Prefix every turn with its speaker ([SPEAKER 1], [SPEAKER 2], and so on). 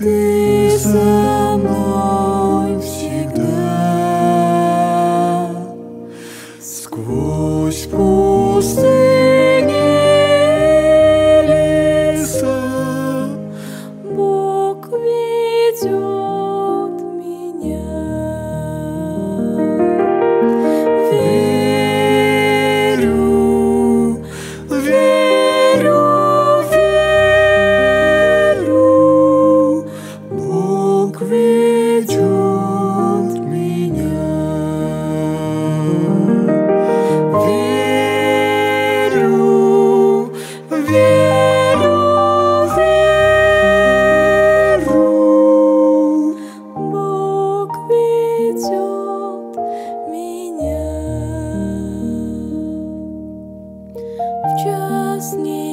[SPEAKER 1] Ты со мной всегда, сквозь пустыни и леса Бог ведет меня. Верю, верю, верю, Бог ведет меня. Верю, верю, верю, Бог ведет меня. В час